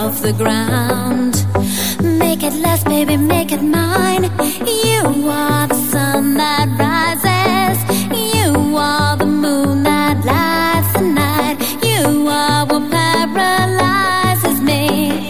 off the ground. Make it last, baby, make it mine. You are the sun that rises. You are the moon that lights the night. You are what paralyzes me.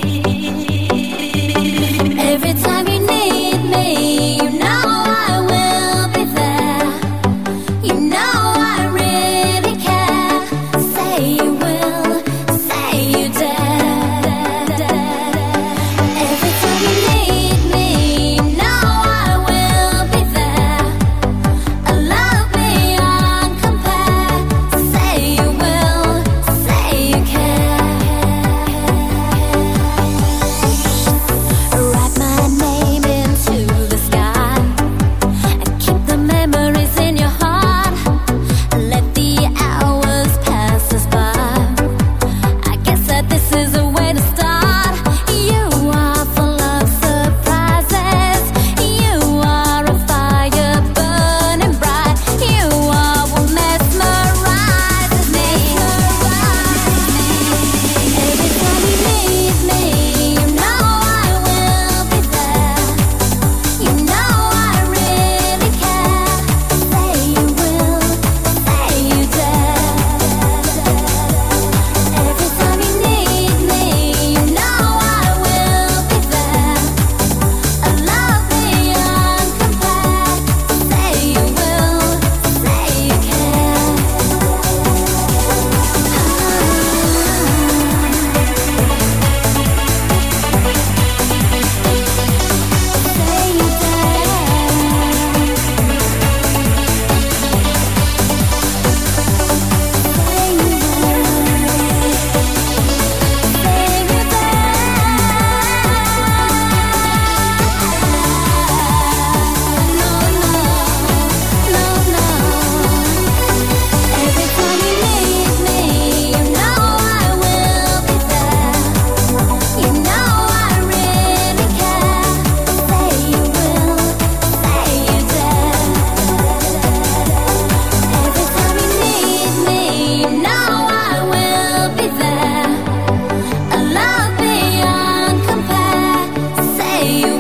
Every time you need me, you know I will be there. You know I really care. Say you will, say you dare. Every time you need me, you know I will be there. A love beyond compare. Say you will, say you care. Write my name into the sky and keep the memories in your heart. Let the hours pass us by. I guess that this is a way to start. You are full of surprises. You are a fire burning bright. You are what mesmerizes me. Every time you need me, you know I will be there. You know I really care. Say you will, say you dare. Every time you need me, you know I will be there. A love beyond compare. Say you will, say you care. Say you Every time you need me, you know I will be there. You know I really care. Say you will, say you dare. Every time you need me, you know I will be there. A love beyond compare. Say you